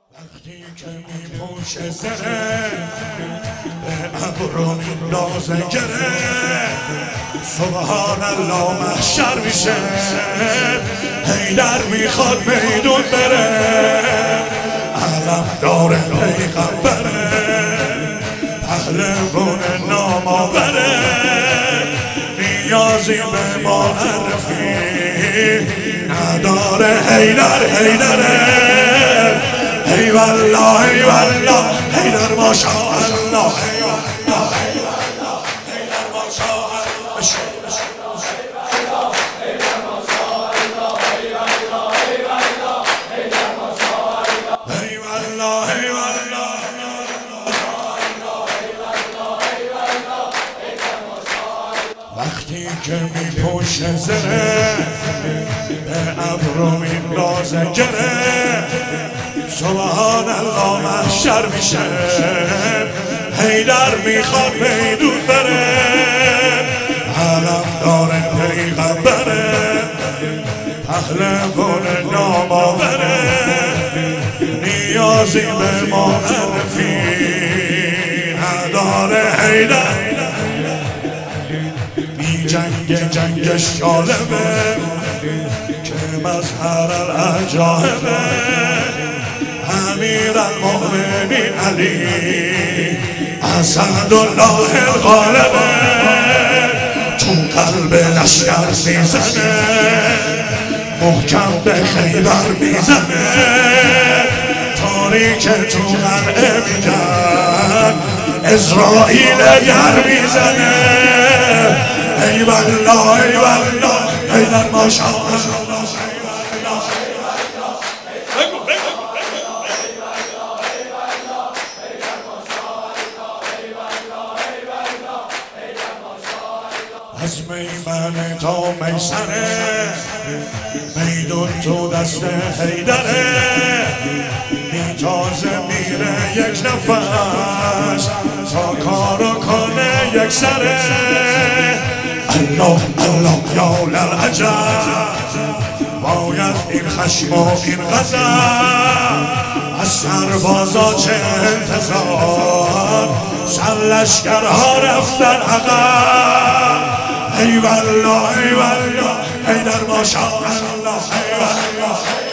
وقتی که میپوشه زره به ابرو میندازه گره سبحان الله محشر میشه حیدر میخواد میدون بره علم داره پیغمبره پهلوان نامآوره نیازی به معرفی نداره حیدره ای والله ای والله حیدر ماشاءالله حیدر ماشاءالله ای والله ای والله وقتی که میپوشه زره به ابرو میندازه گره سبحان الله محشر میشه حیدر میخواد میدون بره علم داره پیغمبره پهلوان نامآوره نیازی به معرفی نداره حیدر بی جنگش جالبه که مظهر العجایبه امیر المؤمنین علی اسدالله الغالبه تو قلب لشکر میزنه محکم به خیبر میزنه تاریک تو قلعه میگن اسرائیل گر میزنه ای والله ای والله حیدر ماشاءالله از میمن تا میسره میدون تو دست حیدره میتازه میره یک نفس تا کارو کنه یک سره الله الله یا للعجب باید این خشم و این غضب از سربازا چه انتظار سرلشکرها رفتن عقب ای والله ای والله حیدر ماشاءالله ای والله